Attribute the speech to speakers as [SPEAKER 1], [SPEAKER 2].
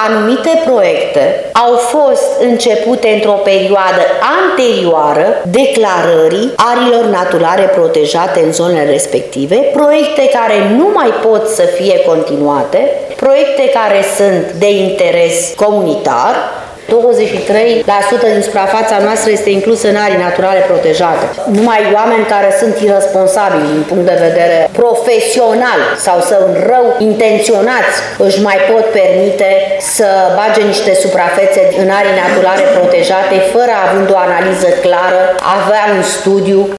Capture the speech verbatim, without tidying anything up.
[SPEAKER 1] anumite proiecte au fost începute într-o perioadă anterioară declarării arilor naturale protejate în zonele respective, proiecte care nu mai pot să fie continuate, proiecte care sunt de interes comunitar. douăzeci și trei la sută din suprafața noastră este inclusă în arii naturale protejate. Numai oameni care sunt irresponsabili din punct de vedere profesional sau să rău intenționați își mai pot permite să bage niște suprafețe în arii naturale protejate fără având o analiză clară, avea un studiu